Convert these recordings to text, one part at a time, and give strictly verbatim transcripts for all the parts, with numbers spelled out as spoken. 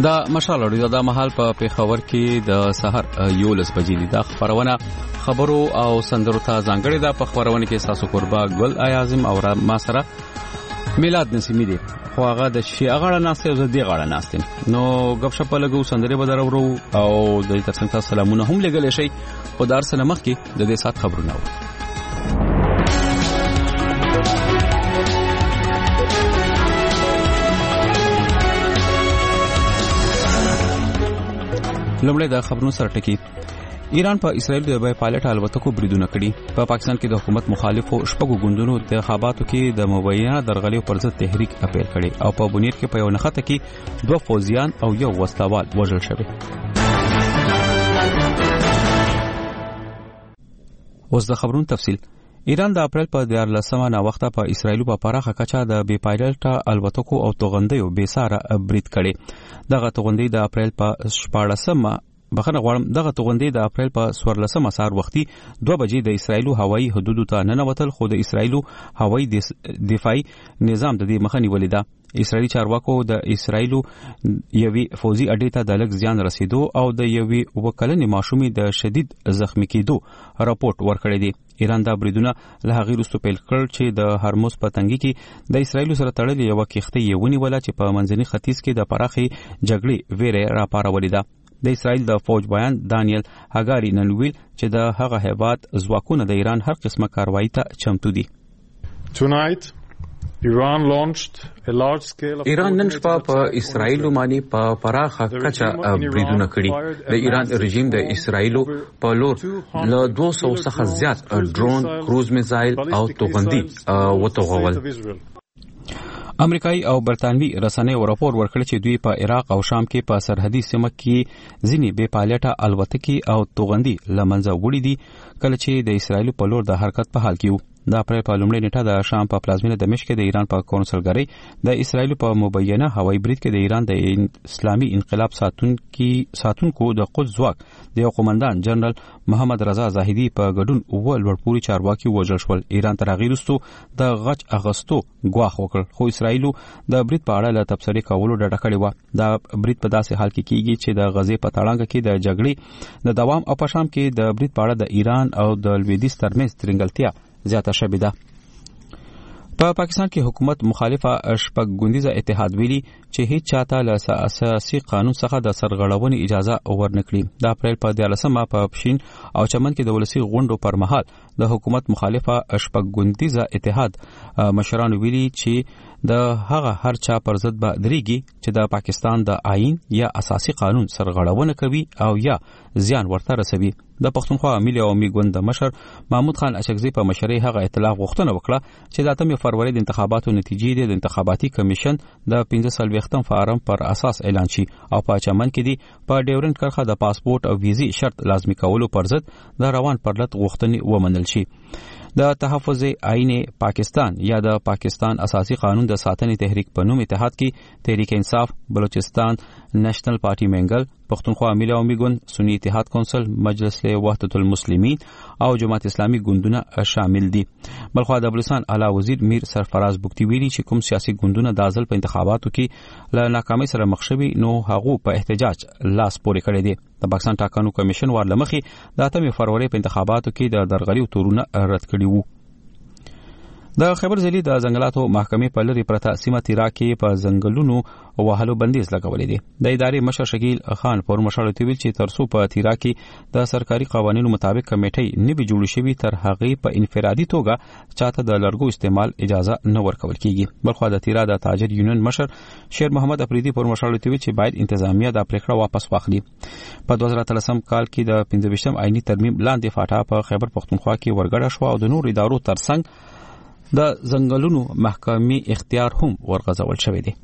دا مشال اوري دا محل په پیښور کې د سحر یولس بجې دی. دا خبرونه خبرو او سندرو ته ځانګړې ده. په خبرونه کې تاسو قربا ګل اعظم او ما سره میلاد نسیمی دی. خو هغه د شي هغه ناسته او د دې غاړه ناسته نو غب شپ لګو سندري به درورو او د ترڅنګ تاسو سلامونه هم لګل شي. خدای سره مخ کې د دې سات خبرونه و. لومړی د خبرونو سره ټکی. ایران په اسرائیل د بای پایلټ الوتکو بریدونه کړي. په پاکستان کې د حکومت مخالفو شپږو ګوندونو د انتخاباتو کې د مبینه درغلیو پر ضد تحریک اپیل کړي او په بنیر کې په یو نخته کې دوه فوجیان او یو وسلوال وژل شوی. اوس د خبرونو تفصیل. ایران د اپریل په دیارلسمه نا وخته په اسرائیل په پراخه کچه د بی پایلټ الوتکو او توغندیو بې ساره برید کړي. دغه توغندی د اپریل په شپاړسمه بخنه غواړم دغه توغندی د اپریل په سورلسمه سار وختي دوه بجې د اسرائیل هوایي حدودو ته ننوتل، خو د اسرائیل هوایي دفاعي نظام د دې مخه نیولې ده. اسرائیلی چارواکو د اسرائیل یوې فوزي اډې ته د لږ زیان رسیدو او د یوې وکلنې ماشومې د شدید زخمی کېدو راپورټ ورکړی دی. ایران دا بریدونه له هغې وروسته پیل کړ چې د هرمز په تنګي کې د اسرائیل سره تړلې یوه کښتۍ یې ونیوله چې په منځني ختیځ کې د پراخې جګړې ویره راپارولې ده. د اسرائیل د فوج بیان دانیل هاګاری نن ویل چې د هغه هیواد ځواکونه د ایران هر قسمه کاروایی ته چمتو دي. ایران نن شپه په اسرائیل باندې په پراخه کچه بریدونه کړي. د ایران رژیم د اسرائیل په لور له دوه سوه څخه زیات ډرون، کروز میزایل او توغندي وتوغول. امریکایي او برتانوي رسنیو راپور ورکړ چې دوی په عراق او شام کې په سرحدي سیمه کې ځینې بې پایلټه الوتکې او توغندي له منځه وړي دي کله چې د اسرائیل په لور د حرکت په حال کې وو. د اپریل په لومړۍ نیټه د شام په پلازمینه دمشق کې د ایران په کونسلګرۍ د اسرائیل په مبینه هوایي برید کې د ایران د اسلامي انقلاب ساتونکو ساتونکو د قدس ځواک د یو قومندان جنرال محمد رضا زاهدي په ګډون اوه لوړپوړي چارواکي وژل شول. ایران تر هغې وروسته د غچ اخیستو ګواښ وکړ، خو اسرائیل د برید په اړه له تبصرې کولو ډډه کړې وه. دا برید په داسې حال کې کیږي چې د غزې په تړانګه کې د جګړې د دوام او په شام کې د برید په اړه د ایران او د لویدیځ ترمنځ ترنګلتیا زیاته شوې ده. په پاکستان کې حکومت مخالفه شپږ ګوندیزه اتحاد ویلي چې هیڅ چاته له اساسي قانون څخه د سرغړونې اجازه ورنکړي. د اپریل په دیارلسمه په پښین او چمن کې د ولسی غونډو پر مهال د حکومت مخالفه شپږ ګوندیزه اتحاد مشرانو ویلي چې د هغه هر چا پر ضد به درېږي چې د پاکستان د آئین یا اساسي قانون سرغړونه کوي او یا زیان ورته رسوي. د پښتونخوا ملي عوامي ګوند د مشر محمود خان اشکزي په مشرۍ هغه اطلاع غوښتنه وکړه چې د اتمې فروری د انتخاباتو نتیجې د انتخاباتي کمیشن د پنځه څلوېښتم فارم پر اساس اعلان شي او په چمن کې دی په ډیورنډ کرښه د پاسپورت او ویزي شرط لازمي کولو پر ضد د روان پرلط غوښتنې ومنل شي. د تحفظ آئین پاکستان یا د پاکستان اساسي قانون د ساتنې تحریک په نوم اتحاد کې تحریک انصاف، بلوچستان نېشنل پارټي منګل، پښتونخوا ملي عوامي ګوند، سنی اتحاد کونسل، مجلس وحدت المسلمین او جماعت اسلامي ګوندونه شامل دي. بلخوا د بلوچستان اعلی وزیر میر سرفراز بوکتی ویلي چې کوم سیاسي ګوندونه د ځل په انتخاباتو کې له ناکامۍ سره مخ شوي نو هغه په احتجاج لاس پورې کړی دی. د پاکستان ټاکنو کمیشن ور لمخې د اتمې فروری په انتخاباتو کې د درغلیو تورونه رد کړي وو. د خیبر ضلع د ځنګلاتو محکمې په لري پرته سیمه تیرا کې په ځنګلونو وهلو بندیز لګولې دي. د ادارې مشر شکیل خان پر مشاورت ویل چې ترڅو په تیرا کې د سرکاري قوانینو مطابق کمیټې نه وي جوړ شوي تر هغې په انفرادي توګه چاته د لرګو استعمال اجازه نه ورکول کیږي. بلخوا د تیرا د تاجر یونین مشر شیر محمد افریدي پر مشاورت ویل چې باید انتظامیه د پریکړه واپس واخلي. په دوه زره اتلسم کال کې د پنځه ویشتم آئینی ترمیم لاندې فاټا په خیبر پښتونخوا کې ورګډه شو او د نور ادارو ترڅنګ د ځنګلونو محکمې اختیار هم ورغځول شوی دی.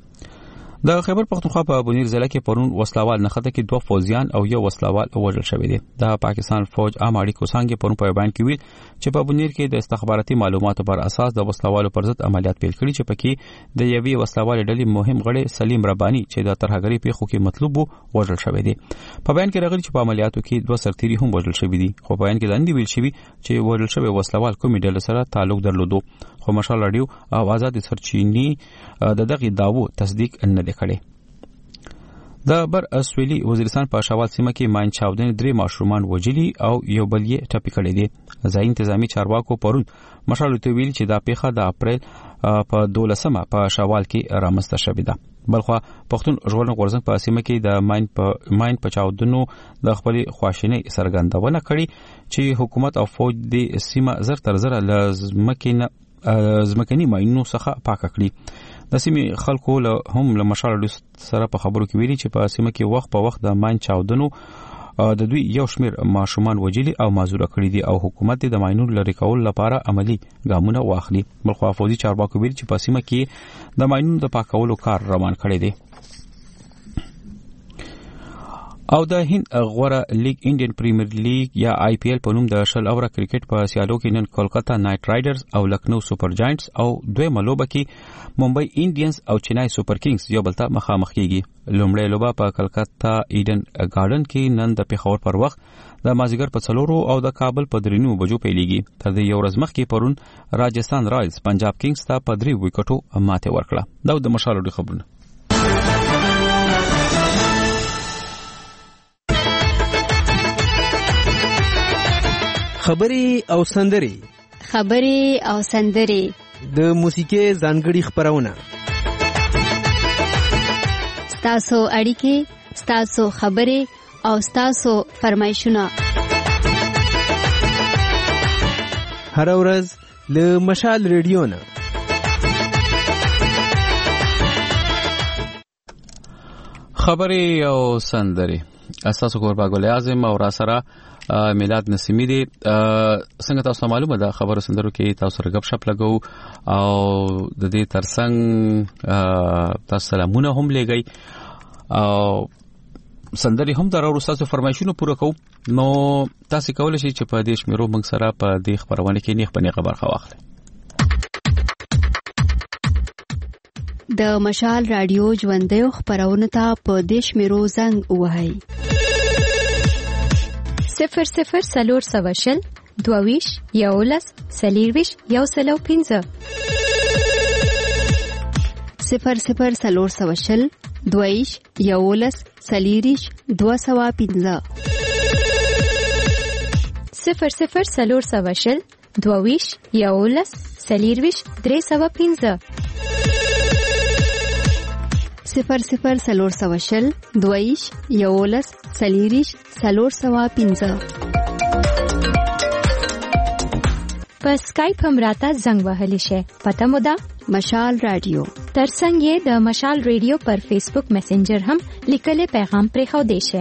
د خیبر پښتونخوا په بنیر ضلع کې پرون وسلوال نخته کې دوه فوجیان او یو وسلوال وژل شوی دی. د پاکستان فوج عام اړیکو څنګه پرون په بیان کې ویل چې په بنیر کې د استخباراتي معلوماتو پر اساس د وسلوالو پر ضد عملیات پیل کړي چې پکې د یوې وسلوال ډلې مهم غړي سلیم ربانی چې د ترهګری پیښو کې مطلوب وو وژل شوی دی. په بیان کې راغلي چې په عملیاتو کې دوه سرتیري هم وژل شوی دي، خو بیان کې لاندې ویل شوی چې وژل شوی وسلوال کومې ډلې سره تعلق درلودو، خو مشال رادیو او آزاد سرچینی د دغه داوو تصدیق نه کړي. د بر اسویلی وزیرستان په شوال سیمه کې ماین چاودنې درې ماشومان وجلی او یو بل یې ټپي کړی دی. ځای انتظامی چارواکو پرون مشال ته ویل چې دا پیښه د اپریل په دولسمه په شوال کې رامنځته شوې ده. بلخو پښتون ژغورنې غورځنګ په سیمه کې د ماین په ماین په چاودنو د خپل خواشینۍ څرګندونه کړې چې حکومت او فوج د سیمه زر تر زر لازمکینه زمکني ماینونو څخه پاک کړي. د سیمې خلکو له هم له مشال سره په خبرو کې ویلي چې په سیمه کې وخت په وخت د ماین چاودنو د دوی یو شمیر ماشومان وجلی او معذور کړي دي او حکومت د ماینونو لري کول لپاره عملی ګامونه واخلي. بلخو فوجي چارواکو ویلي چې په سیمه کې د ماینونو د پاکولو کار روان کړي دي. او د هند غوړه لیگ انډین پریمیر لیگ یا آی پی ایل په نوم د شل اوره کرکټ په سیالو کې نن کولکتا نایټ رایډرز او لکنو سپر جاینټس او دویمه لوبه کې ممبئی انډینز او چنای سپر کینګز یو بل ته مخامخ کیږي. لومړی لوبه په کولکتا ایډن ګارډن کې نن د پیښور پر وخت د مازیګر په څلورو او د کابل په درینو بجو پیلېږي. تر دې یو ورځ مخکې پرون راجستان رایلز پنجاب کینګز ته په درې وکټو ماته ورکړه. دا د مشالو خبرونه. خبري او سندري خبري او سندري د موسیقي ځانګړي خبرونه ستاسو اړیکې ستاسو خبري او ستاسو فرمایشونه هر ورځ له مشال ریډیو نه خبري او سندري. اساسو قربا ګل اعظم او را سره میلاد نسیمی دی. څنګه تاسو معلومه ده خبرو سندرو کې تاسو سره غب شپ لګو او د دې ترڅنګ تاسو سلامونه هم لګی او سندري هم درو تاسو فرمایشونه پوره کوو. نو تاسو کولای شئ چې په دې شمیرو موږ سره په دې خبرونه کې نیخ پنی خبر خواخلئ. د مشال رادیو ژوندۍ خبرونه ته په دې شمیرو زنګ وهاي صفر صفر سلور سواشل دوویش یولس سلیرویش یو سلو پینزه صفر صفر سلور سواشل دوویش یولس سلیریش دو سوا پینزه صفر صفر سلور سواشل دوویش یولس سلیرویش درې سوا پینزه صفر صفر سلور سواشل دویش یولس سلیریش سلور سوا پینزه. په سکایپ هم راته زنګ وهلی شي. پته مو ده مشال رادیو. ترڅنګ یې د مشال رادیو پر فیسبوک میسنجر هم لیکلي پیغام پرې خو دی شي.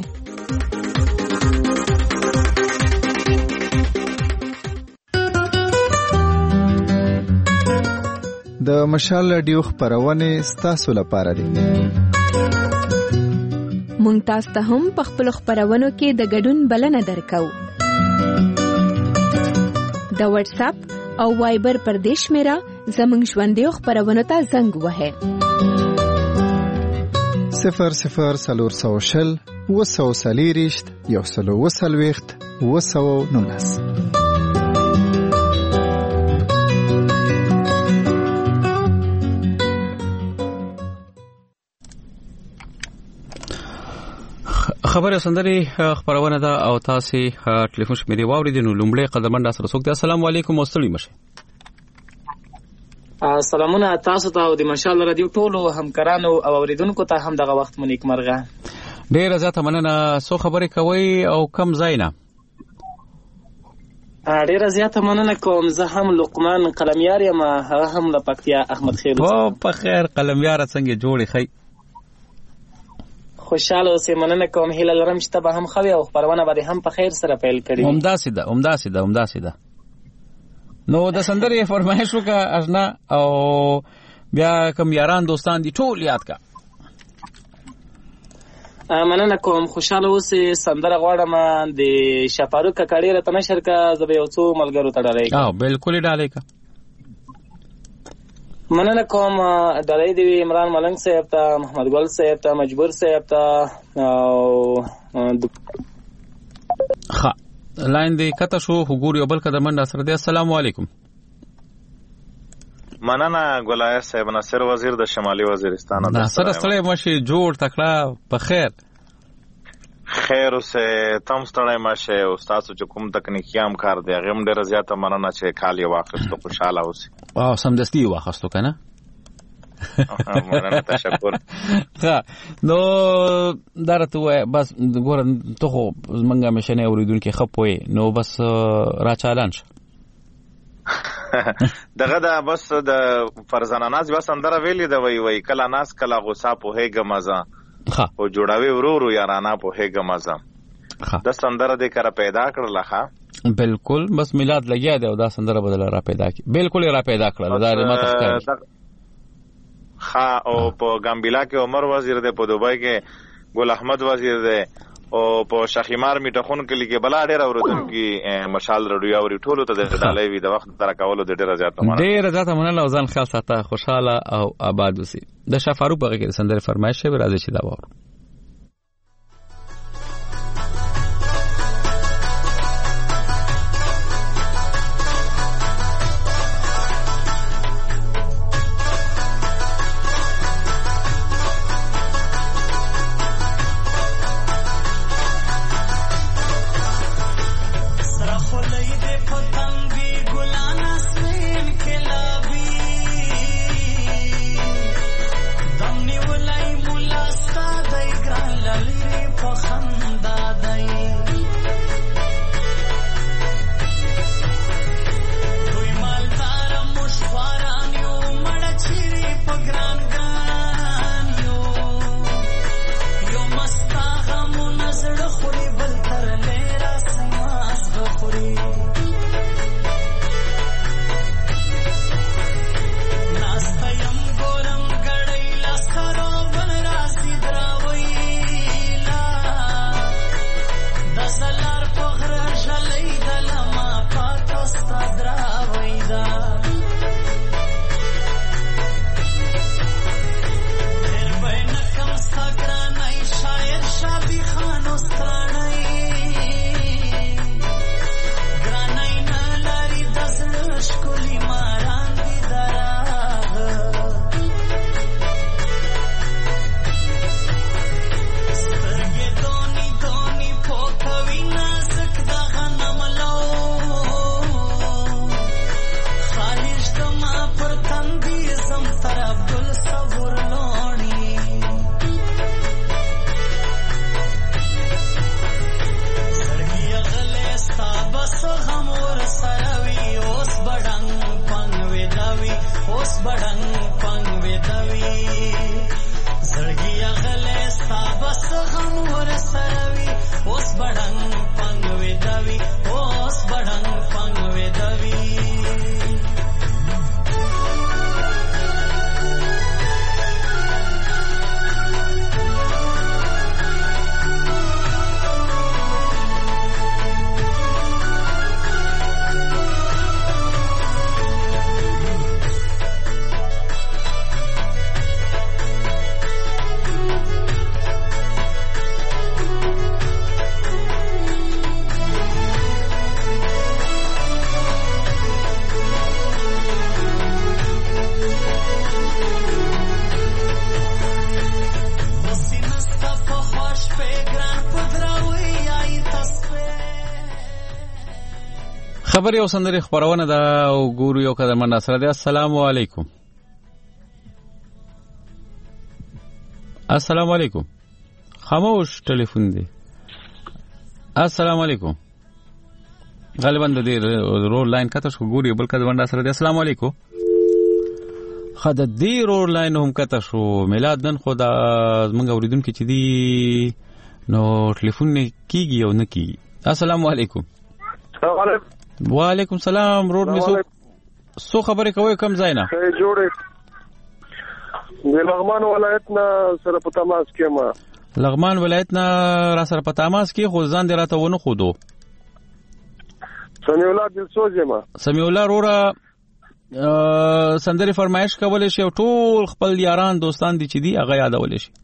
د مشال رادیو خبرونه ستاسو لپاره دي. مونږ تاسو ته هم په خپل خبرونو کې د ګډون بلنه درکو. د واتس اپ او وایبر پر دیش میرا زمونږ ژوندۍ خبرونو ته زنګ وهه. صفر صفر سلور سوشل وسو سلیریشت یو سلو وسلويخت وسو نونس. خبره سندري خبرونه ده او تاسو ټلیفون شمیرې واوریدئ. نو لومړی قدمن را سره څوک. السلام علیکم واستړي مشه. سلامونه تاسو ته او د مشال رادیو ټولو همکارانو او اوریدونکو ته هم دغه وخت مونږ مرغه. ډیر زیاته مننه. سو خبرې کوي او کم ځاینا؟ ډیر زیاته مننه کوم. زه هم لقمان قلمیار یم، هغه هم له پکتیا احمد خیر. او په خیر قلمیار څنګه جوړی خی؟ خوشاله اوسې. مننه کوم. هیله لرم چې تبه هم خوي او خبرونه به هم په خیر سره پیل کړي. عمده سیده عمده سیده عمده سیده. نو د سندرې فرمایش وکړه اجنا او بیا کوم یاران دوستان دي ټول یاد کا. مننه کوم. خوشاله اوسې. سندره غواړم د شفاروق ککړی راته نشر کا. زه به یو څو ملګرو ته ډالۍ او بالکل ډالۍ کا. مننه کوم. ډالۍ دی عمران ملنګ صاحب ته، محمد ګل صاحب ته، مجبور صاحب ته او ښه لاین دی کته شو. وګورئ بل قدمن سره دی. السلام علیکم. مننه ګلای صاحب. ناصر وزیر د شمالي وزیرستان. ناصر ستړی مشه جوړ تکړه په خیر. خیر اوسه تم ستړی مشه او تاسو چې کوم تکنیکی هم کار دی هغه هم ډېر زیاته مننه چې کال یې واخیستو خوشاله اوسئ. او سمدستي واخیستو کنه. مننه تشکر. ها نو درته وای بس ګور ته خو منګه مشنه اوریدونکو خپوي نو بس را چالان شه. دغه دا بس د فرزانه ناز بس اندر ویلې دا وی وی کلا ناس کلا غصه په هیګه مزه ها او جوړاوي ورورو یارانا په هیګه مزه ها د سندره د کړه پیدا کړل ها. بالکل بس میلاد لګیا دی او دا سندره بدل را پیدا کی بالکل را پیدا کړل دا ماته ښکاري. ها او په ګامبلا کې عمر وزیر دی، په دوبۍ کې ګل احمد وزیر دی او په شخیمار میټخون کې لګي بلا ډېر اوردونکو مشال رډیو اوري ټولو ته د ډالۍ وی د وخت تر کولو د ډېر زیات مننه. ډېر زیات مننه او ځان خاص ساته خوشاله او آباد اوسئ. د شفاروق بغه کې سندره فرمایش به راځي چې دا وورو. خبر یو سندري خبرونه دا او ګورو یو کده من سره دی. السلام علیکم. السلام علیکم. خاموش ټلیفون دی. السلام علیکم. غالبا د دې رول لاین کته شو ګوري بل کده من سره دی. السلام علیکم. خد دې رول لاین هم کته شو میلاد نن خدا منګ اوریدونکو چې دی نو ټلیفون نه کیږي او نه کیږي. السلام علیکم. السلام علیکم. وعلیکم سلام. روډ می سو سو خبرې کوي کم ځای نه جوړې د لغمان ولایت نه سره په تماس کې ما لغمان ولایت نه را سره په تماس کې خو ځان دې راته ونه خودو. سمیع الله دلسوز ما سمیع الله روړه سندري فرمایش کولې شي او ټول خپل یاران دوستان دي چې دي هغه یادولې شي.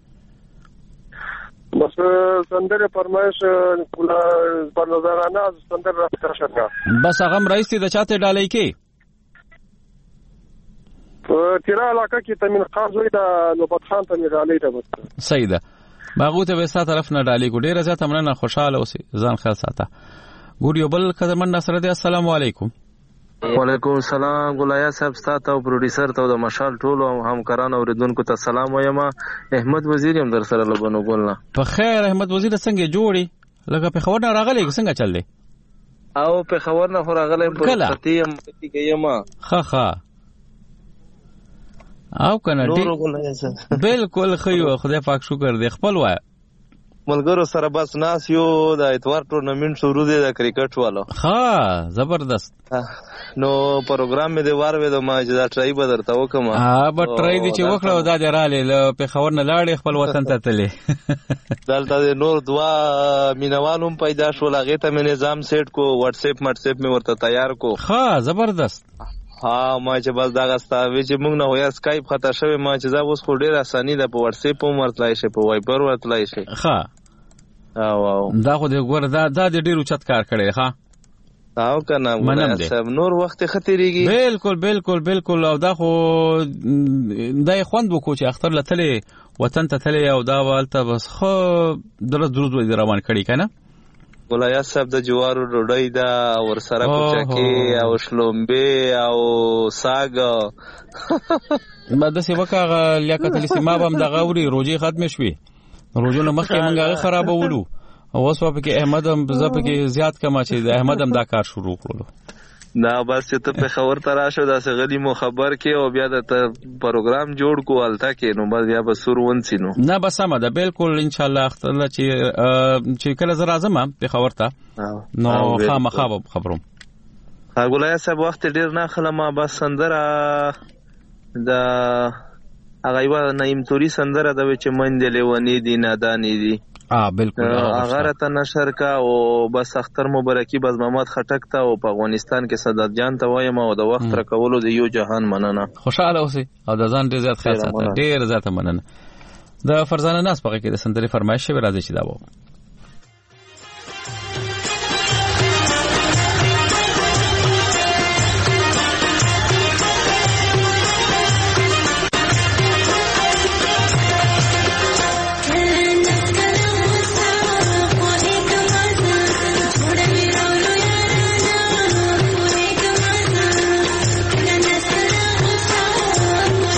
بس سندره فرمایش کولا پر نظرانه سندره راځه. بس هغه رئیس د چاته ډالۍ کې په تیرا علاقه کې تمن خاص وي دا نوبت خان ته مې ډالۍ ده بس صحیح ده باغو ته وستا طرف نه ډالۍ کو ډیره زیاته مننه خوشاله اوسې ځان خیال ساته ګور یو بل قدرمن نصر دی السلام علیکم وعلیکم السلام ګلیا صاحب ستاسو او پروډوسر ته د مشال ټولو همکارانو اوریدونکو ته سلام وایم احمد وزیر هم در سره لبنو ګلنا په خیر احمد وزیر څنګه جوړي لکه په خبر نه راغلی څنګه چل دی او په خبر نه راغلی په پتی هم کېږم ها ها او کنه دې بالکل خو خدای پاک شکر دې خپل وای ملګرو سره بس ناس یو د اتوار ټورنمنت شروع دی د کرکټ والو ها زبردست نو پروګرام مې دی وار وې د ما چې دا ټرای به درته وکم ها به ټرای دی چې وکړو دا دی رااله ل په خبر نه لاړې خپل وطن ته تلې دلته نور دوا مینوالم پیدا شو لاغه ته مې نظام سیټ کو واتس اپ مټس اپ مې ورته تیار کو ها زبردست ها ما چې بس دا غستا وی چې موږ نه ویا اسکایپ خطا شوی ما چې دا اوس خو ډیر اساني ده په واتس اپ هم ورتلای شي په وایبر ورتلای شي ها او او دا خو دې ګور دا دا ډیر چت کار کړي ها او کنه منم نور وخت ختیریږي بالکل بالکل بالکل او دا خو دای خوند وکړو چې اختر لته وطن ته تللی او دا والته بس خو درز درز روان کړي کنه ولیا صاحب د جوارو ډوډۍ دا ور سره کوچکی او شلومبه او ساګ ما د سی وکړه لیاقت الاستماع هم د غوري روزي ختم شوي روزو نه مخکې مونږه خرابولو او اوس په کې احمد هم زپ کې زیات کما چې د احمد هم دا کار شروع کړو دا بس ته په خبر ترا شو دا سغلی مو خبر کې او بیا د پروګرام جوړ کو الته کې نو بس بیا به سور ونسی نو نه بس ما دا بالکل ان شاء الله اختر چې چې کله زرا زما په خبر ته نو خامخا خبروم هغه صاحب وخت ډیر نه خلما بس سندره دا هغه یو نیم توري سندره د چې مندلې ونی دي نادانی دي اه بالکل هغه راته نشر کا او بس اختر مبارکي باز محمد خټک ته او په افغانستان کې صدات جان ته وایم او د وخت را کولو د یو جهان مننه خوشاله اوسئ او د ځان ډیر زیات خیال ساتئ ډیر زیات مننه د فرزانه ناس په کې د سندري فرمایش شوی راځي چې دا وو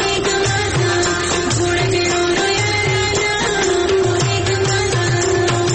Thank you.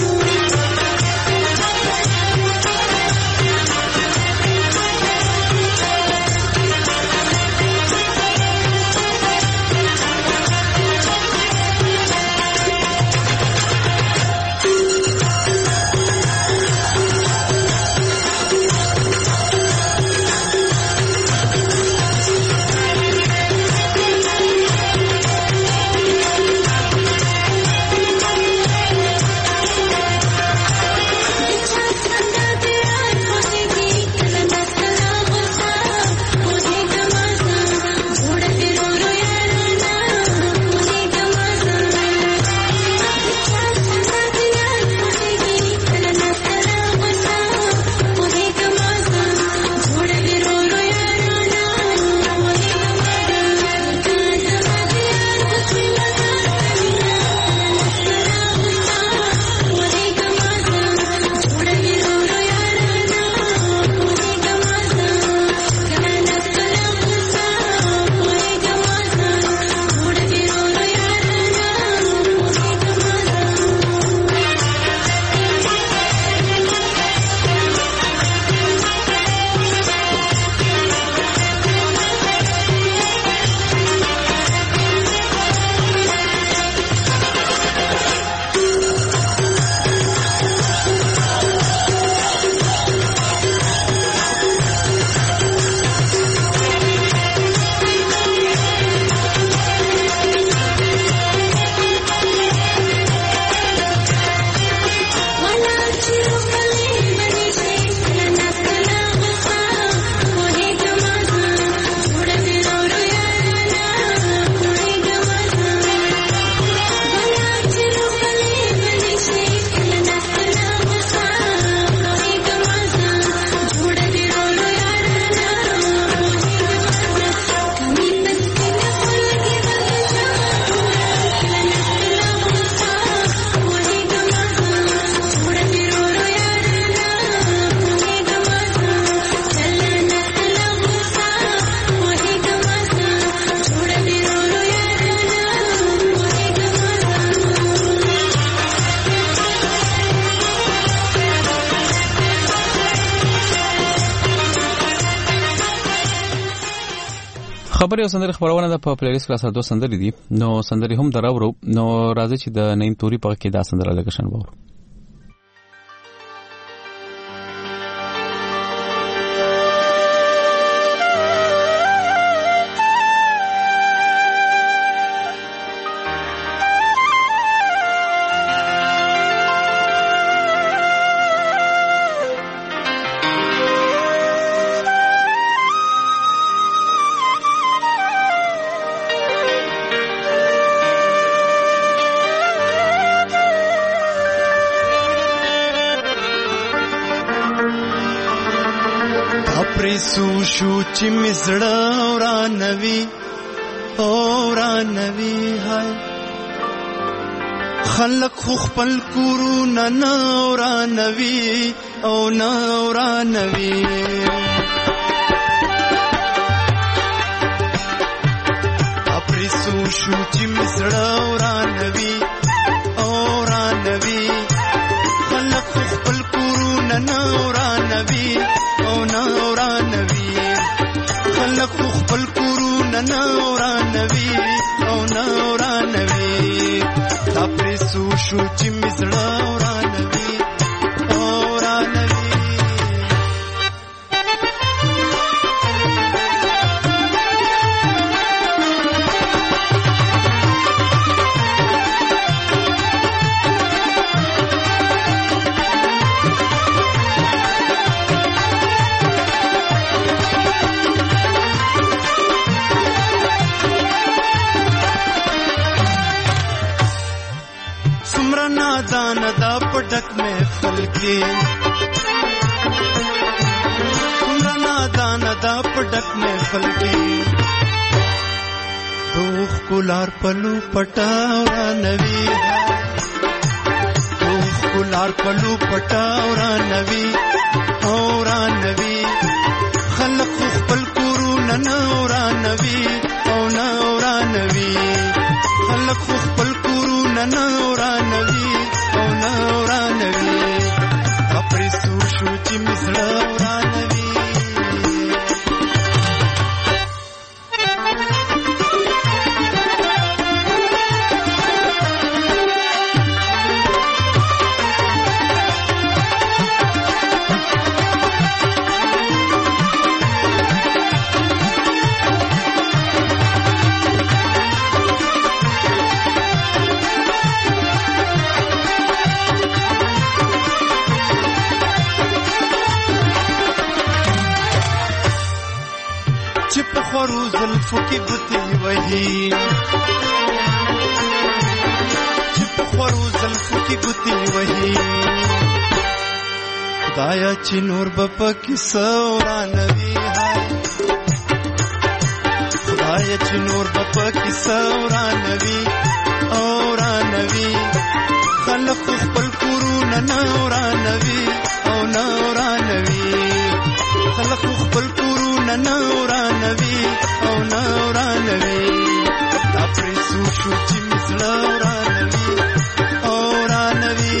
خبري او سندري خبرونه د په پلیلیست کې سره دوه سندري دي نو سندري هم دراورو نو راځي چې د نیم توري په کې دا سندره لګشن وورو. شو چې مزړه ورانوي اورانوي هاي خلق خو خپل کورونه نه ورانوي او نه ورانوي اپریسو شو چې مزړه ورانوي اورانوي خلق خو خپل کورونه نه ورانوي او نه ورانوي خلق خپل کورونه نه ورانوي او نه ورانوي دا پرسو شو چې مزړه ورانوي ورانوي دان دا پټک محفل کې سمرنا دان دا پټک محفل کې دوخ کولار پلو پټاورا نوي دوخ کولار پلو پټاورا نوي اورا نوي خلق خپل کورونه نورا نوي او نورا نوي خلق خپل کورونه نورا نوي او نورا نوي اپریسو شو چې مزړه ورانوي خورو زلفو کی گتی وہی چپ خورو زلفو کی گتی وہی خدایا چی نور بپا کی سورانوی ہے خدایا چی نور بپا کی سورانوی اورانوی خلق خپل کورون نورانوی او نورانوی خلق خپل کورون نورانوی او نورانوی دا پریسو شو چې مزړه ورانوي اورانوي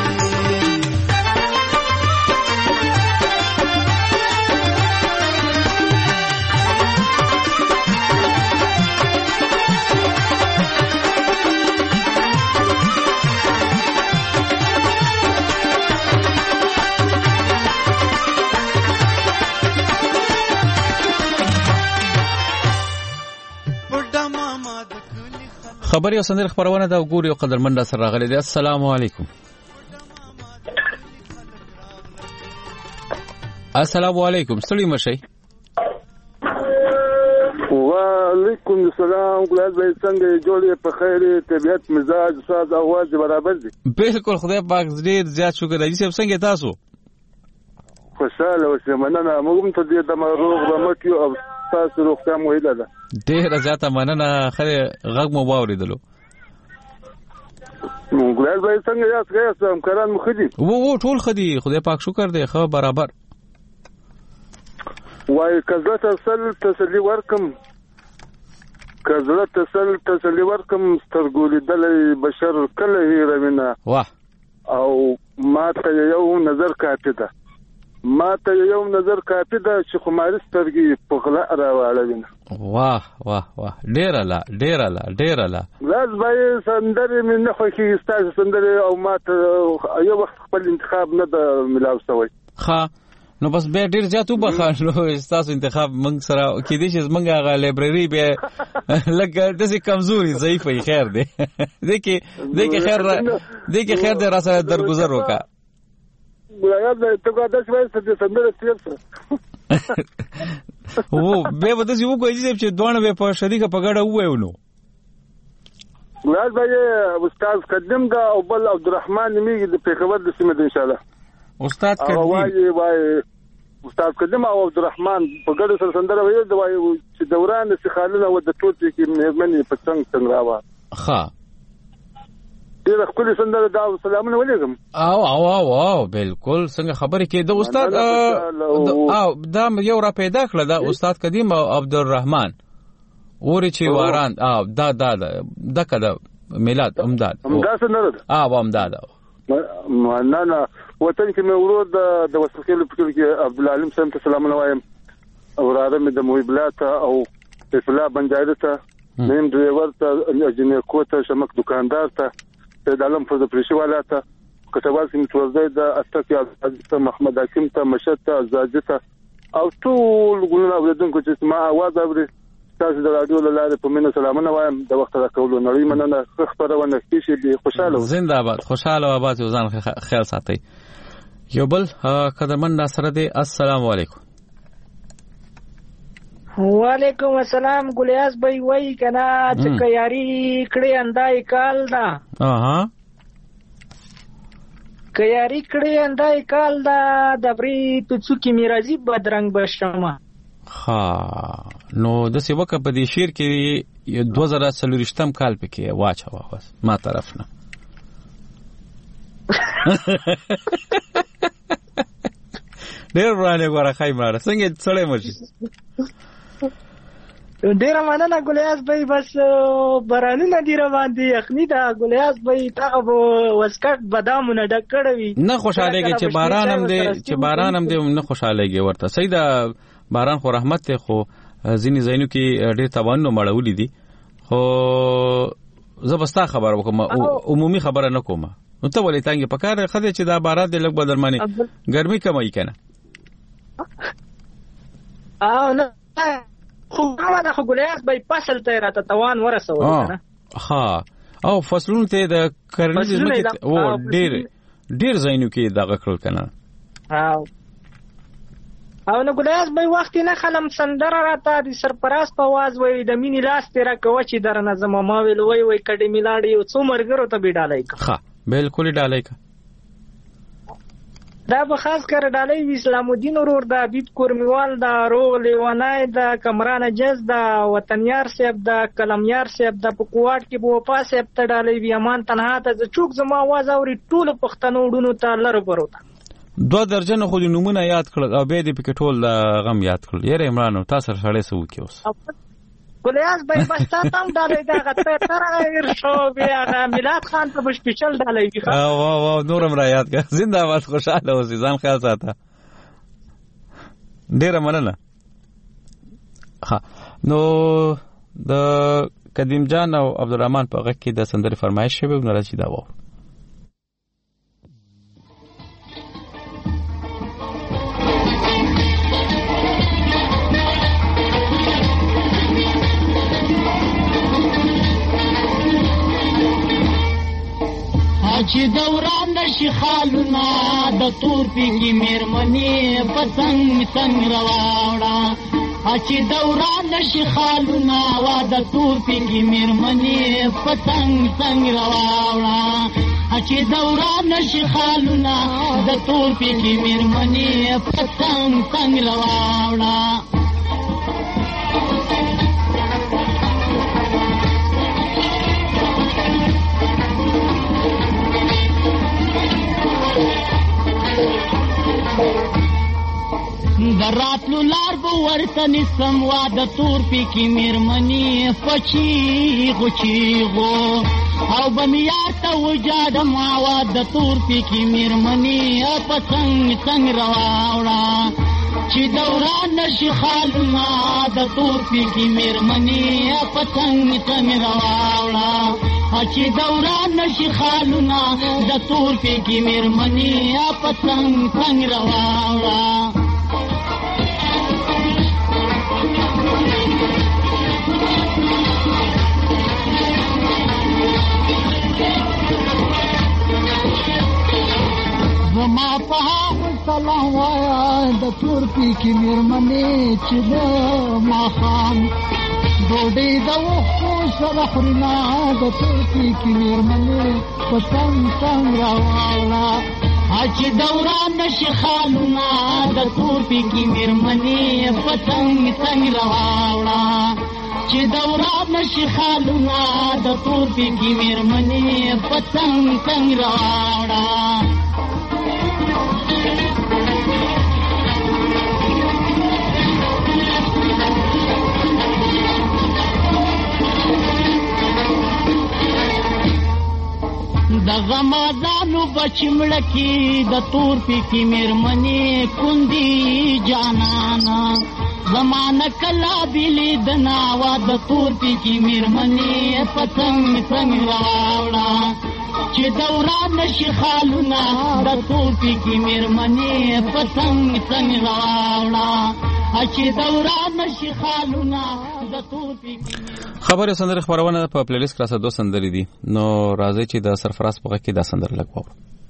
خبري او سندر خبرونه دا وګوري او قدرمن سره راغلي دي. السلام علیکم. السلام علیکم. ستړي مشي. وعلیکم السلام. ګلاد بھائی څنګه جوړې په خیر طبيعت مزاج ساز اواز برابر دي؟ بالکل خدای پاک ډیر زیات شکر دی. څنګه تاسو؟ خوشاله اوسئ. مننه. موږ ته دې د روغ رحمت یو او تاسو روغتیا مو هیله ده. ډیر زیاته مننه. خره غږ مو واوریدلو. ګلاد بھائی څنګه یاست؟ یاست همکاران مو خدي؟ وو وو ټول خدي. خدای پاک شکر دی. خو برابر. وای کزه تسل تسلی ورکم کزه تسل تسلی ورکم سترګولې دلې بشر کله هیروینه واه او ما ته یو نظر کاته ده ما ته یو نظر کافي ده چې خماري سترګې په غلا راواړوي. واه واه واه ډېره لا ډېره لا ډېره لا لاس به سندرې مې نه خوښېږي ستاسو سندرې او ما ته یو وخت خپل انتخاب نه ده ملاو شوی. ښه نو بس بیا ډېر زیات وبخه نو ستاسو انتخاب موږ سره کېدای شي زموږ هغه لایبرري بیا لږ داسې کمزوري ضعیف وي. خیر دی دی کې دی کې خیر دی کې خیر دی را سره درګزر وکړه. ته کو داسې وایي چې سندره تیر څه و به به داسې وکړي چې دوه به په شریکه په ګډه ووایو. نو لاس به استاد قدیم دا او بل عبدالرحمن نومیږي د پېښور د سیمې د انشاءالله استاد قدیم وایي وایي استاد قدیم او عبدالرحمن په ګډه سره سندره وایي د وایي چې دوران استخالونه و د ټوټې کې مېرمنې په څنګ څنګ راوه. ښه ډېره ښکلې سندره دا سلامونه ولیږم. او او او او بالکل څنګه خبرې کې د استاد او دا یو را پیدا کړه دا استاد قدیم او عبدالرحمن اوري چې واران او دا دا دا کده میلاد امداد امداد سندره ده او امداد نه نه وطن کې مې ورور د وسلکلو په کې عبدالعلیم صاحب ته سلامونه وایم او راځم د محب الله ته او فیصله بنجایده ته نیم ډرایور ته انجینر کوته شمک دکاندار ته د علم پر د پریشي والا ته کتابال کې متوزي د استاک عزیز محمد حکیم ته مشد ته زاجه ته او ټول ګلونه اوریدونکو چې ما आवाज اوري تاسو د رادیو له لارې په مینه سلامونه وایم د وخت راکولو نړۍ مننه خبرونه کیږي دي خوشاله زنده باد خوشاله آباد ځان خیال ساتي. یو بل قدرمن ناصر دی السلام علیکم. وعلیکم السلام. ګلیاس بھائی وای کنا چې کیاری کړي اندای کال دا اها کیاری کړي اندای کال دا د بری تو څوکي میراځي بدرنګ بشمه. ها نو د څه وکه په دې شعر کې دوه زره څلورم کال پکې واچو واس ما طرف نه ډېر ورانه غوړه خایمه څنګه څړې مرشي. ډیر مننه ګلیاس بھائی. بس برانونه دی روان دي یخنی دا ګلیاس بھائی تاغه وسکټ بادامونه ډک کړوي. نه خوشالهږي چې باران هم دی چې باران هم دی نه خوشالهږي ورته سیدا باران خو رحمت ته خو ځینې زینو کې ډېر توانو مړولې دي خو زبستا خبر وکم عمومي خبره نه کومه. نو ته ولې تانګه پکاره خدای چې دا باران د لګ بدرمانه ګرمي کمای کنه او نه خو هغه د ګلیاس بھائی فصل ته راته توان ورسول کنه. ها او فصلونه ته د کرنیز مکه او ډېر ډېر زینو کې دغه کړل کنه. او او نو ګلیاس بھائی وخت نه خلم سندره راته د سرپراست په आवाज وای د مینی لاس تیرا کوي چې درنه زما ما ویل وای وای کډی میلاړي او څو مرګرو ته بیډالای کا. ها بالکل ډالای کا دا به خاص کر ډالای اسلام الدین ورور دا بیت کورمیوال دا روغ لیوانای دا کمران جز دا وطنیار صاحب دا کلمیار صاحب دا په کوواټ کې بو پاس صاحب ته ډالای وی امان تنها ته چوک زما आवाज اوري ټول پښتنو ډونو ته لره پروت دو درجن خو نمونه یاد کړل او به دې په ټول غم یاد کړل. یاره عمران تاسو سره سره وکي اوس ګلیاس بھائی بس تاسو هم ډالای دا غته تر غیر شو بیا میلاد خان ته بشپچل ډالای کی. او او نورم را یاد کا زنده باد خوشاله اوسې ځان خیال ساته ډیره مننه. ها نو د قدیم جان او عبدالرحمن په غږ کې د سندرې فرمایش شوی نو راځي دا و چې دوران نشي خالونه د تور پیږي مېرمنې پتنګ څنګ راوړه چې دوران نشي خالونه وا د تور پیږي مېرمنې پتنګ څنګ راوړه چې دوران نشي خالونه د تور پیږي مېرمنې پتنګ څنګ راوړه. دراتلو لار به ورته نسم وا د تور پیکی مېرمنې پچی غچی غو او بمیار ته وجاد ما وا د تور پیکی مېرمنې پتنګ څنګه راوړا چې دوران نشي خالونه د تور پیکی میرمنې پتنګ څنګه راوړا چې دوران نشي خالونه د تور پیکی میرمنې پتنګ څنګه راوړا زما په سلام وایا د تور پیکی میرمنې چې د ماښام ډوډۍ د وښو سره خورنا د تور پیکی میرمنې پتنګ څنګه راوړه چې دوران نشي خالونه د تور پیکی میرمنې پتنګ څنګه راوړه چې دوران نشي خالونه د تور پیکی میرمنې پتنګ څنګه راوړه د غمازانو بچمړکی د تور پیکی میرمنې کندي جانانا زمانه کلا بیلی دناوا د تور پیکی میرمنې پتنګ څنګه راوړه چې دوران نشي خالونه د تور پیکی میرمنې پتنګ څنګه راوړه چې دوران نشي خالونه د تور پیکی خبره سندره خبرونه په پلی لیست کې راځي دوه سندرې دي نو راځي چې د سرفراز په کې دا سندره لګوو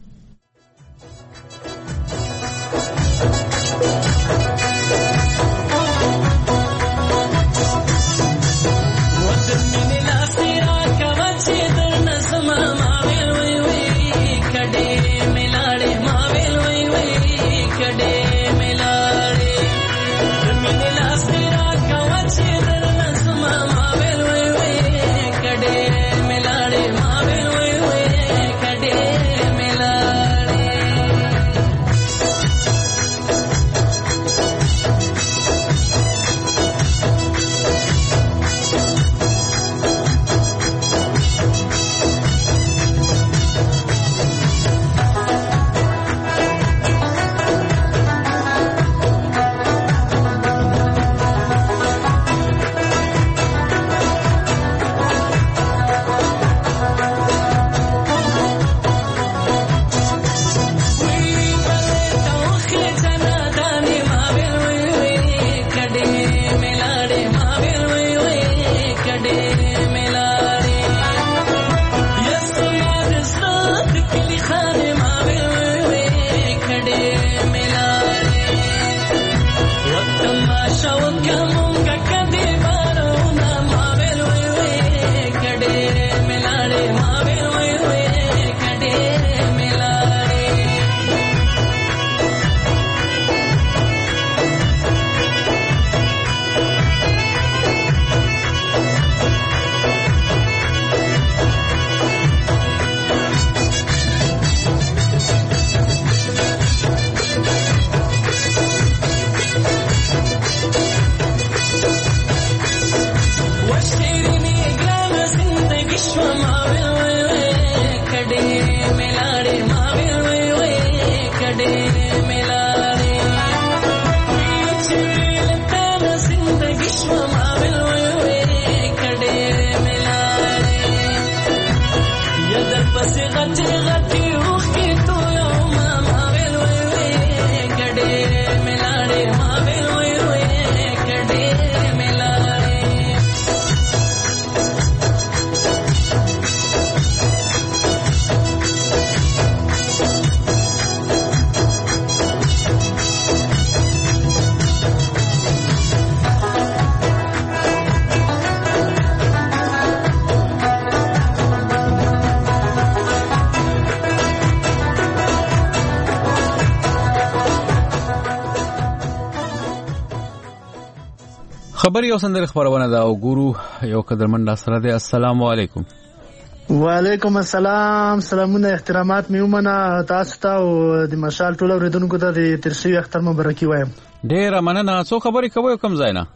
خبر یو سندره خبرونه دا او ګورو یو قدرمن سره دی. السلام علیکم. وعلیکم السلام. سلامونه احترامات مې ومنه تاسو ته او د مشال ټول اوریدونکو ته د ترشي اختر مبارکي وایم. ډیر مننه. څو خبرې کوي کوم ځای نه؟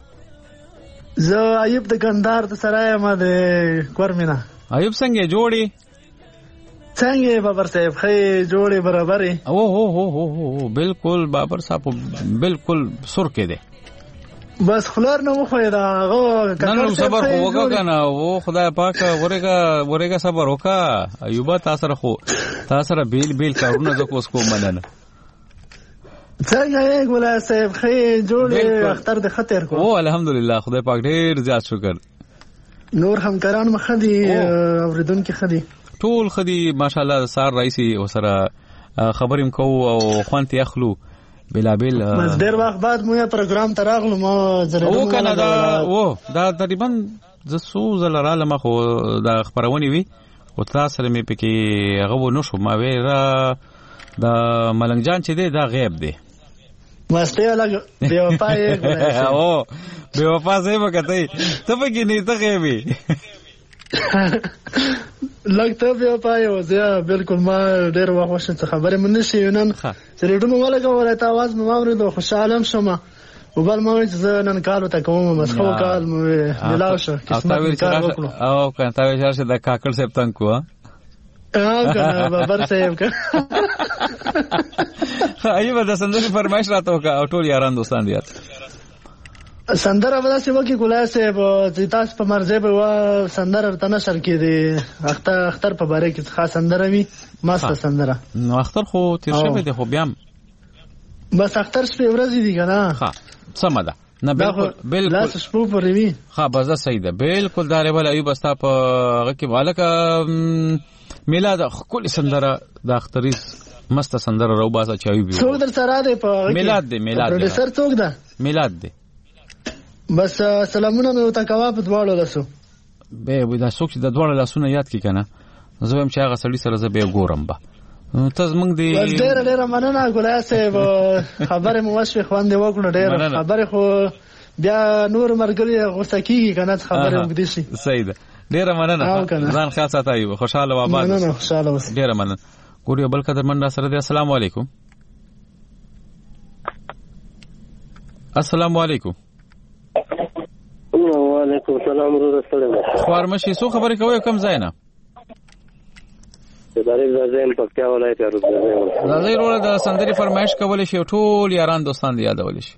زه ایوب د ګندار د سرایا ما د کورمینا. ایوب څنګه جوړي؟ څنګه بابر صاحب خې جوړې برابرې او هو هو هو هو بالکل بابر صاحب بالکل سر کې دی بس خلار نه مخه دا هغه نن صبر خو وکا کنه او خدای پاک ورګه ورګه صبر وکا ایوب تاسو خو تاسو را بیل بیل کارونه زکه اوس کوم مننه څنګه یې ګولا صاحب خې جوړې اختر د خطر کو او الحمدلله خدای پاک ډیر زیات شکر نور همکاران مخدي اوریدونکو خدي ټول خدي ماشاءالله سار رئیسي او سره خبریم کو او خوانتي اخلو بلا بل بس ډیر وخت بعد مو پروګرام تراغلو ما زره او کنه دا و دا تقریبا ز سو زلراله ما خو دا خبرونه وی او تاسو سره مې پکې هغه و نو شو ما ویرا دا ملنګ جان چې دی دا غیب دی واسطه لګ بے وفا یې او بے وفا زې وکړې ته پکې نه ته غیبي لګته بیا پایو زه بالکل ما ډیر وخت خبره مونږ شي نن چې ریډونو ولګه ورته आवाज مې واورېدو خوشاله شوم او بل ما چې نن کال ته کوم بس خو کال مې ملاو شو قسمت کار وکړو او کنه تا ویل چې د کاکړ صاحب تنګ کو ها کنه بابر صاحب کا ایوب د سندري فرمایش راته وکړه او ټول یاران دوستان دي سندره ودا چې وکی ګولای صاحب چې تاسو په مرزه به وا سندره تنه شر کې دي اختر اختر په باره کې خاص سندره وي ماست سندره نو اختر خو تیر شوی دی خو بیا بس اختر شپه ورځ دي کنه ها سم ده نه بالکل بالکل لاس شپه پرې وي ها بس دا صحیح ده بالکل داره ول ایوب استا په هغه کې والک میلاد کل سندره د اختریز مست سندره رو باسه چایو بي څو در سره ده په میلاد دی میلاد دی پروډوسر څوک ده میلاد دی بس سلامونه مې وتا کوا په دواړو لاسو به ودا څوک چې د دواړو لاسونو یاد کی کنه زه هم چې هغه سړی سره زه به ګورم با ته زمنګ دی ډېر ډېر مننه ګولای صاحب خبره مو وشو خوان دی وکړو ډېر خبره خو بیا نور مرګلي غوسه کیږي کنه خبره مګدي شي صحیح ده ډېر مننه ځان خاص ساتای خوشاله و آباد مننه خوشاله اوس ډېر مننه ګوري بل قدر من سره دی السلام علیکم السلام علیکم وعلیکم السلام ورحمۃ خوارمشي سو خبرې کوي کم ځای نه د داري ځین پکیا ولایت ارزه دا زه وروره د سندري فرمایش کول شي ټول یاران دوستان دی یادول شي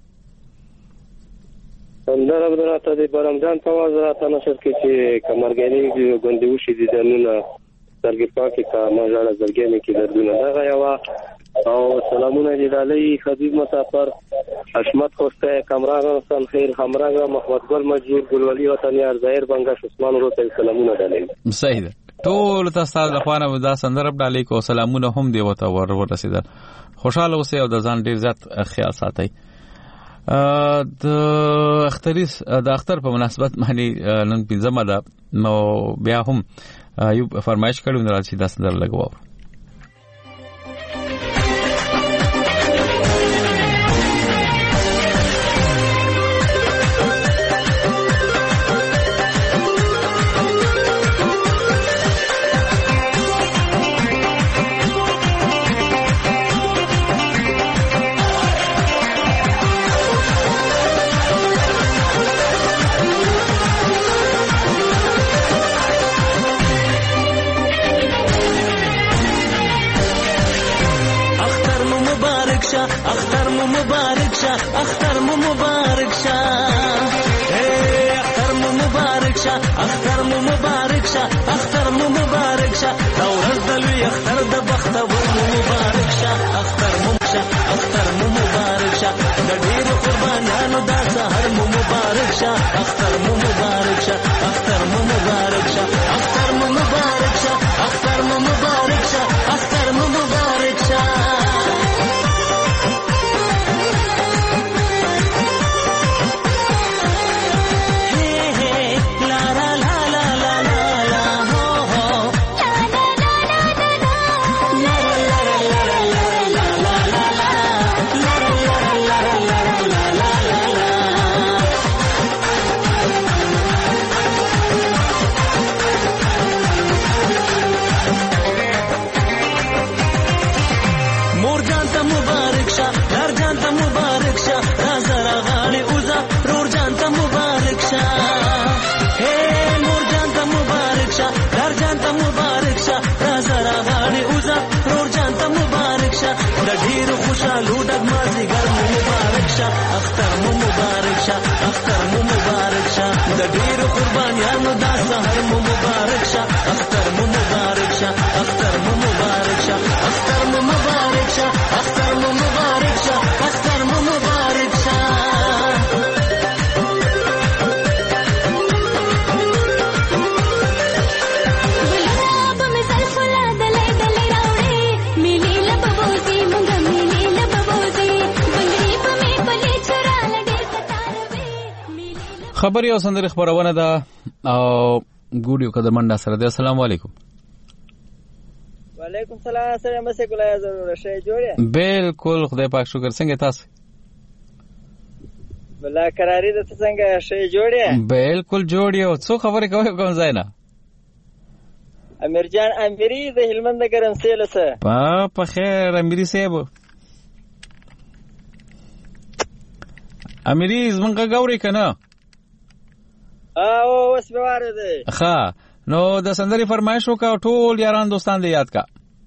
سندره بدراته د برمجان په وزارت نشر کې چې کمرګانی غونډې وشي د دنونه درګ پاکي کا ماجاله زرګې کې دردونه دا غیا او سلامونه جلالی خبیب مسافر حشمت خوسته کمران حسن خیر همراغه محمد ګل مجبور ګلولی وطنیار ظاهر بنگش عثمان ورته سلامونه دلې صحیح ده ټول تاسو د خوانه ودا سندره ډالې کو سلامونه هم دی وته ور ورسیدل خوشاله اوسئ او د ځان ډیر زیات خیال ساتئ د اختریس د اختر په مناسبت باندې نن پنځمه ده نو بیا هم یو فرمایش کړو نه راځي د سندره لګوو اختر مو مبارک شه اختر مو مبارک شه اختر مو مبارک شه اختر مو مبارک شه اختر مو مبارک شه دا ورځ د لوی اختر د بختور مو مبارک شه اختر مو شه اختر مو مبارک شه د ډیرو قربانانو دا سحر مو مبارک شه اختر مو مبارک شه اختر مو مبارک شه اختر مو مبارک شه اختر مو مبارک شه اختر مو مبارک شه ډیر خوشالو ډګمازي ګر مو مبارک شه اختر مو مبارک شه اختر مو مبارک شه د ډیر قربانیانو دا سحر مو مبارک شه اختر مو مبارک شه اختر مو مبارک شه اختر مو مبارک شه اختر مو مبارک شه اختر مو مبارک شه خبري او سندري خبرونه ده او ګوډیو قدرمنډا سره ده. السلام علیکم. وعلیکم سلام. سره مسه ګلای ضرور شي جوړه. بالکل خدای پاک شکر. څنګه تاسو؟ بلا قراری ده څنګه شي جوړه؟ بالکل جوړ یو. څو خبرې کوي کوم ځای نه؟ امیر جان امیری د هلمند ګرمسیل سره. په په خیر امیری صاحب. امیری زمونږه ګوري کنه؟ او اوس به واره دی. ښه نو د سندري فرمایش وکړه ټول یاران دوستان دې یاد کا.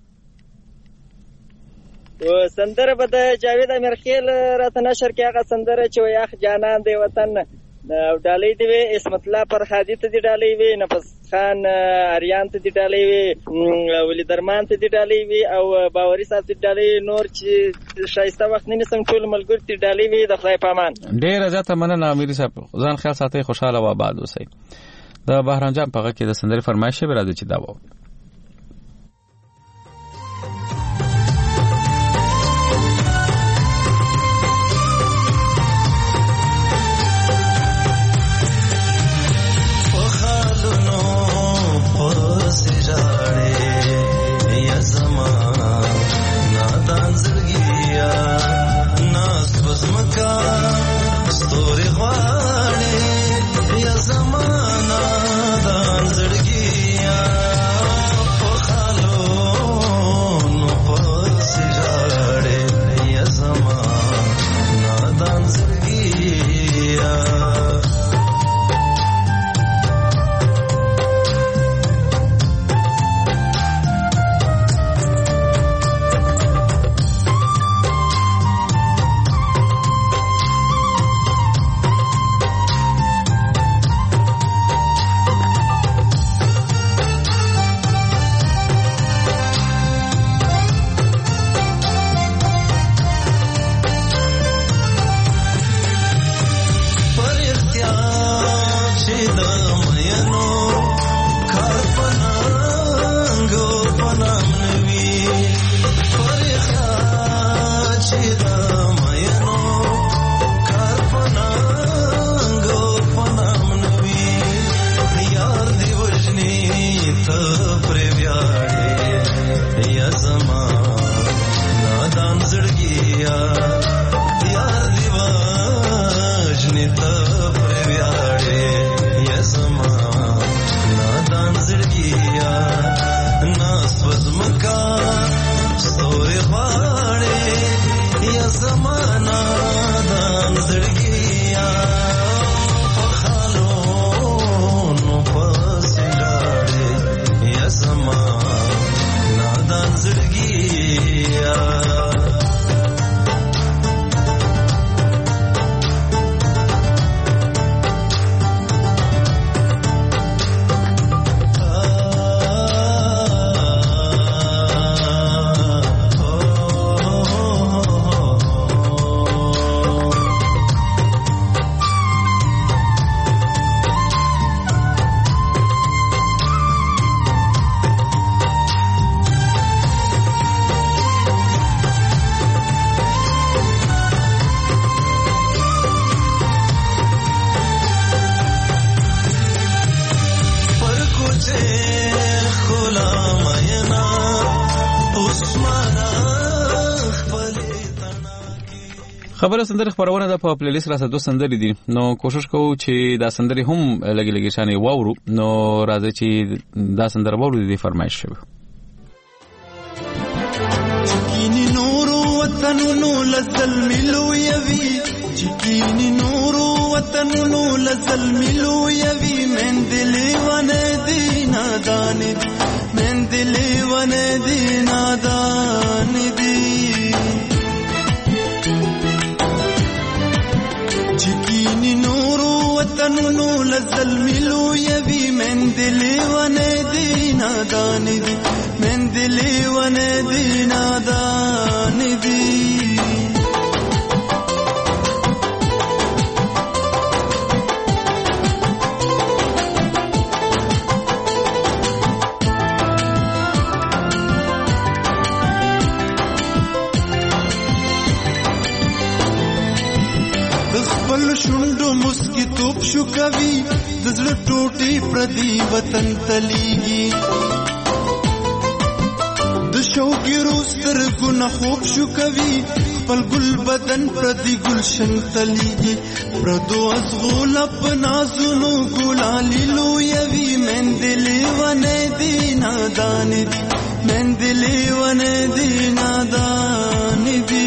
و سندره به د جاوید امیرخیل راته نشر کې هغه سندره چې یاخ جانان دی وطن او ډالۍ دی اسمت الله فرهادي ته دی ډالۍ وی نفس خان اریان ته دی ډالۍ وی ولی درمان ته دی ډالۍ وی او باوري صاحب ته ډالۍ نور چې شایسته وخت نه نسم ټول ملګری ته ډالۍ وی د خدای پامان. ډیر زیاته مننه امیر صاحب. ځان خیال ساتئ خوشاله و آباد اوسئ. د بهرام جان په کې د سندري فرمایش به راځي چې دا و. خبره سندره خبرونه د په پلی لیست راځه دوه سندري دي نو کوشش کوو چې دا سندري هم لګي لګي شانې واورو نو راځي چې دا سندره واورو دي فرمایش شوی چکینی نورو وطنونو لزلملو یوی چکینی نورو وطنونو لزلملو یوی من دلی ونه دی نادان دی من دلی ونه دی نادان دی وطنونو لظلمي لویوي مندې لیونې دي نادانې دي مندې لیونې دي نادانې دي خپل شونډو مسکی توپ شو کوي د زړه ټوټې پردي وطن تلیږي د شوقي روستر ګنا خوب شو کوي خپل ګل بدن پردي گلشن تلیږي پردو ازغول په نازونو ګلالي لویوي مندلې ونې دي نادانې دي مندلې ونې دي نادانې دي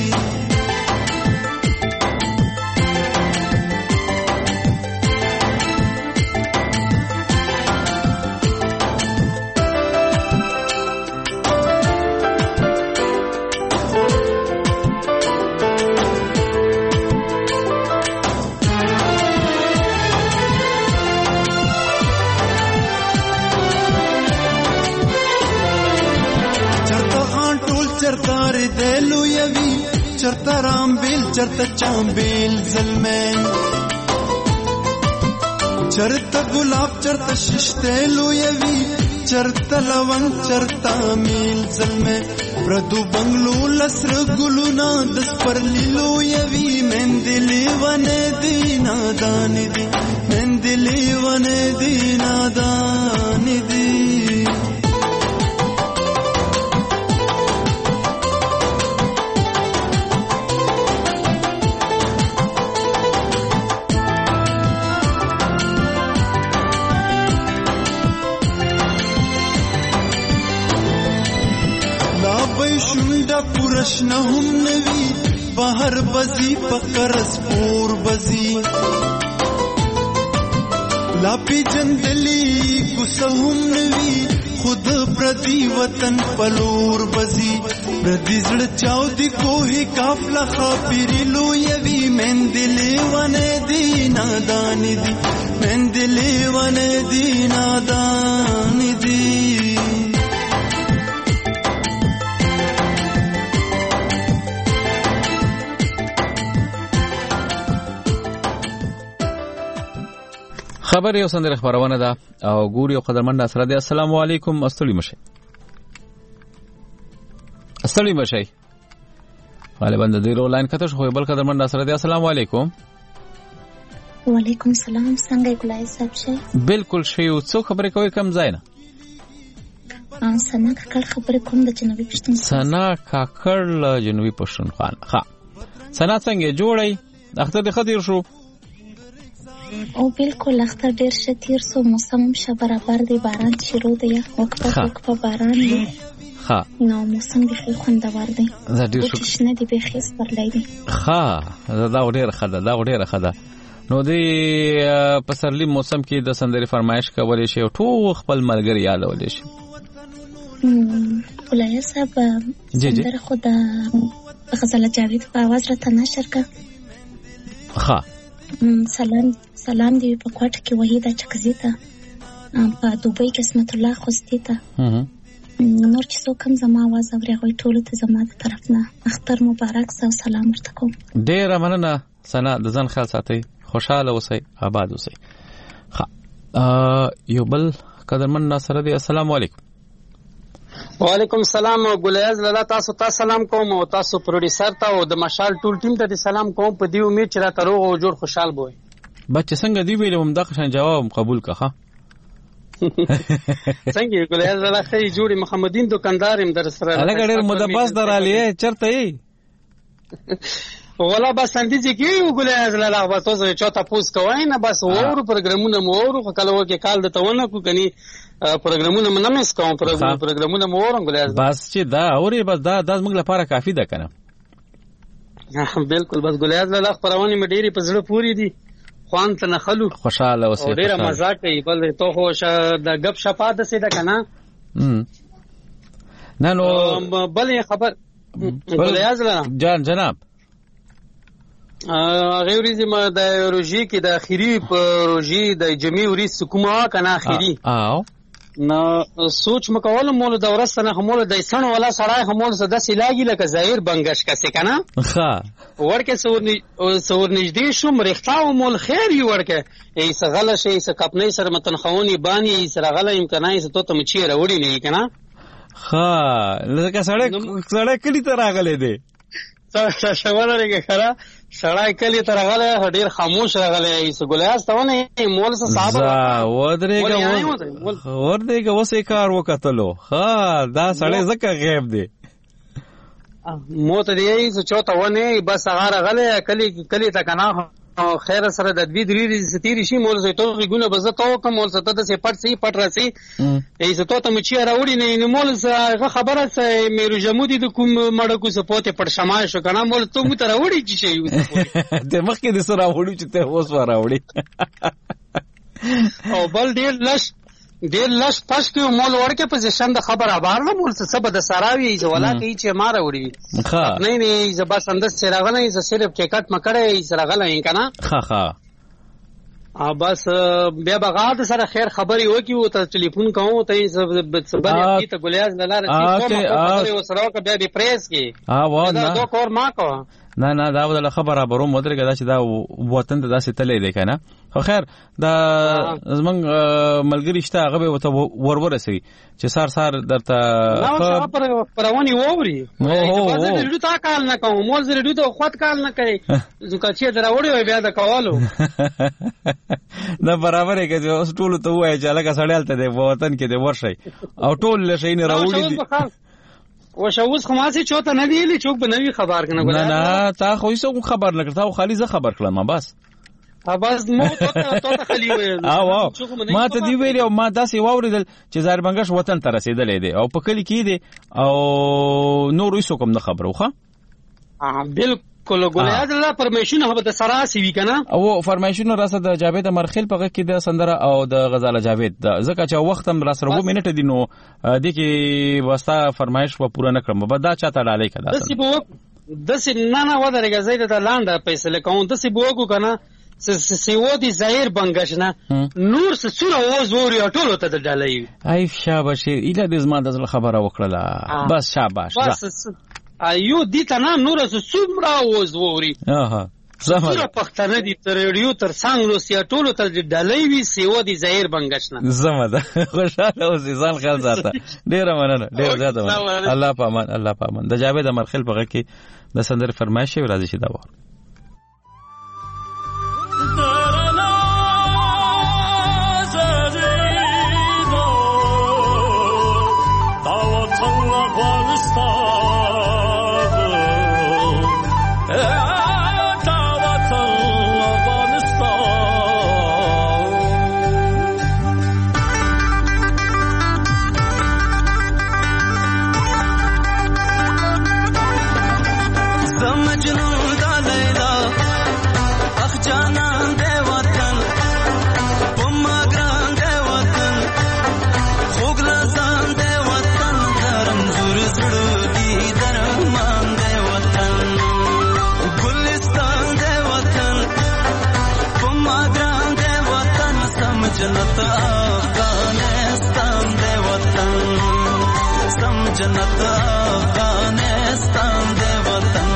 دلو یوی چرتا رام بیل چرتا چام بیل زلمین چرتا گلاب چرتا ششتلو یوی چرتا لون چرتا میل زلمین پردو بنگلو لسر گلونا دس پر لیلو یوی مندلی ونه دی نادانی دی مندلی ونه دی نادانی دی پورشنه هم نوی بهر بزی پکرس پور بزی لاپی جندلی گسه هم نوی خود پردی وطن پلور بزی پردی زړه چاو دی کوهی کافلا خاپیری لویوی مندلی ونه دی نادانی دی مندلی ونه دی نادانی دی خبر یو سندره خبرونه ده او ګوري او قدرمن سره ده. السلام علیکم. استړي مشه استړي مشه غالبا د دې رو لاین کته شو بل قدرمن سره ده. السلام علیکم. وعلیکم السلام. څنګه ګلای صاحب شه؟ بالکل شی او څو خبرې کوي کم ځای نه. ا سنا کاکړ خبرې کوم د جنوبي پښتون. سنا کاکړ جنوبي پښتون خان. ها سنا څنګه جوړی؟ اختر د خدیر شو او بالکل اختر ډیر شتیر سو موسم شه برابر دی باران شروع دی وقفه وقفه باران دی ها نو موسم به خوندور دی دا ډیر شو کښنه دی به خیس پرلای دی ها دا ډیر خده دا ډیر خده نو دی پسرلی موسم کې د سندري فرمایش کولې شي او ټول خپل ملګری یادولې شي. ولای صاحب سندره خدا غزل جاوید په आवाज را تنشر کا. ها سلام سلام دی په کوټه کې وحیده چکزیتا په دوبۍ کې اسمت الله خوستیتا نور چې څوک هم زما आवाज اوري هغه ټول ته زما د طرف نه اختر مبارک سو سلام ورته کوم. ډیر مننه سنا د ځان خیال ساتي خوشاله اوسئ آباد اوسئ. ها یو بل قدرمن ناصر دی. السلام علیکم. وعلیکم السلام. ګلیاز لاله تاسو ته سلام کوم او تاسو پروډوسر ته او د مشال ټول ټیم ته سلام کوم په دې امید چې را تروغ او جوړ خوشحال بوي. بچ څنګه دی ویلم هم د خشن جواب قبول کړه. څنګه ګلیاز لاله خې جوړي محمدین دکاندار هم در سره الګ ډېر مدباس درالیه چرته یې ولا بس اندیږي کې ګلیاز لاله بس تاسو چاته پوس کوی نه بس اور پروګرامونه مو ور کله وکه کال د تونه کو کني پروګرامونه منم اس کوم پروګرامونه مو ورم ګلیاز بس چې دا اوري بس دا د موږ لپاره کافی ده کنه. بالکل بس ګلیاز لاله خبرونه مې ډېری په زړه پوری دي خوان ته نخلو خوشاله اوسه ډېر مزه کوي بل ته خو د غب شپه د سیده کنه نه نو بل خبر ګلیاز لاله جان جناب هغه ورځې ما د روژې کې د اخیری روژې د جمعې ورځ کومه کنه اخیری او نو سوچ مکول مول د ورسنه همول د سن ولا سړای همول زده سلاګي لکه ظاهر بنگش کسه کنه ها ورکه سورنی سور نږدې شو مرختاو مول خیر یو ورکه ای سغله شي س کپنې سره متن خونی بانی سره غله امکانای س ته تم چی راوړي نه کنه ها لکه سړی سړی کلی ته راغله دی څه شواله لري خره سړای کلی ته راغله ډیر خاموش راغله ایس ګلیاس ته ونه مول څه صاحب ودرېګه ودرېګه وسې کار وکړلو ها دا سړی زکه غیب دی مو ته دی څه چوته ونه بس هغه راغله کلی کلی ته کنه خیر سره د دوی درې ستیری شي مول زه ته غونه بزه ته کوم مول ته د سي پټ سي پټ راسي ایسه ته ته مچ راوړي نه مول زه خبره سه میرو جمودي د کوم مړ کو سپوته پټ شمال شو کنه مول ته مو ته راوړي چې شي ته مخکې د سره راوړي چې ته اوس راوړي او بل ډیر لش ډیر لش پښ کې مول ورکه پوزیشن د خبر ابار نه مول څه سبد سراوي چې ولا کوي چې ما راوړي نه نه ز بس اندر سره غنه ز صرف ټیکټ مکړې سره غنه کنه ها ها ا بس بیا بغاد سره خیر خبري وکي او ته ټلیفون کوم ته صبر کی ته ګلیاز نه لاره چې کومه سره بیا به پریس کی ها و نه دا کور ما کو نه نه دا ول خبره برو مدرګه دا چې دا وطن ته داسې تلې دی کنه خو خیر دا زمنګ ملګری شته هغه به وته ورورسي چې سار سار درته نو پر پرونی ووري اوه زه تا کال نه کوم مول زه ډو ته خود کال نه کوي ځکه چې درا وړي بیا دا کوالو نه برابر کې اوس ټول ته وای چې لکه سړیالته دی وطن کې دی ورشي او ټول لشي نه راوړي دي و شاوس خماسي چوته نه دی لې چوک بنوي خبر کنه نه نه تا خو هیڅ خبر نه کړتا خو خالي زه خبر کړم بس بس مو ته ته خالي وې او ما ته دی ویل او ما داسې واوریدل چې زار بنگش وطن ته رسیدلې دی او په کلی کې دی او نور هیڅ کوم نه خبرو ښه اه بالکل کله ګولیا د پرمیشن هغه د سراسي وی کنه او فرمایشن راسه د جاوید مرخیل په کې د سندره او د غزاله جاوید ځکه چې وخت هم را سره وو منټه دي نو د کې واسطه فرمایش و پوره نه کړم به دا چاته ډالې کړه دسی بو دسی نه نه ودرېږي زید د لاند فیصله کوم دسی بو کو کنه سیو دی ظاهر بنگش نه نور څه څوره وز وری ټولو ته ډالې ای شاباش اله د زما د خبره وکړه بس شاباش ایو دي ته نه نور څه څومره وز وری اها زما پښتنه دي تر ریډیو تر څنګه سیا ټولو ته ډالې وی سیو دی ظاهر بنگش نه زما ده خوشاله اوس ځان خیال ساته ډیر مننه ډیر زیاته مننه الله پامان الله پامان د جاوید مرخیل په کې د سندر فرمایش راځي شي دا و जन्नत अफगानिस्तान दे वतन सम जन्नत अफगानिस्तान दे वतन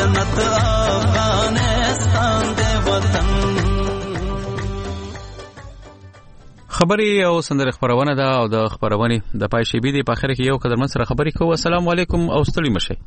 جنت افغانستان دې وطن. خبري او سندره خبرونه ده او د خبرونه د پای شی بي د اخر کې یو قدرمن سره خبري کوو. السلام علیکم او ستړي مشه.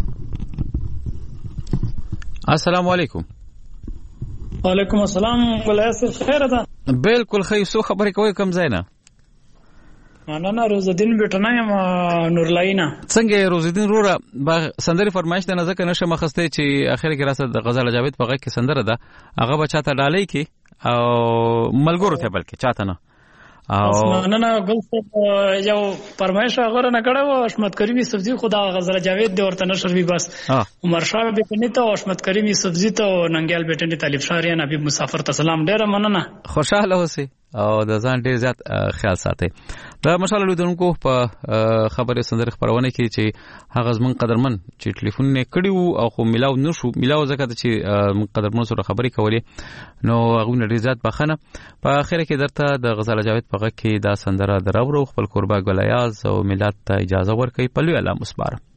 السلام علیکم. وعلیکم السلام. ولایت خیر ده؟ بالکل خیر. سو خبري کوي کوم ځای نه؟ مننه. روزالدین بیٹنه یم نورلاینا. څنګه روزالدین روره با سندري فرمایش نه ځکه نشه مخسته چې اخر کې راسه د غزل جاوید په غږ کې سندره ده هغه بچاته ډالۍ کې او ملګرو ته بلکې چاته نه او مننه ګل صاحب یو فرمایش هغه نه کړو حشمت کریمی سبزی خدا غزل جاوید دی ورته نشر بي بس عمر شاه بیٹنه ته حشمت کریمی سبزی ته ننګیال بیٹنه طالب شاریان حبیب مسافر ته سلام. ډیره مننه. خوشاله اوسئ او د ځان ډیر زیات خیال ساتئ. دا مشال لیدونکو په خبره سندره خبرونه کې چې هغه زمون قدرمن چې ټلیفون نه کړیو او خو ملاو نشو ملاو زکه چې من قدرمن سره خبرې کولې نو هغه ډیر زیات بخنه. په اخر کې درته د غزل جاوید په غږ کې دا سندره دراورو خپل قربا ګلیاز او ملت ته اجازه ورکړي. په لوی الله مسبار.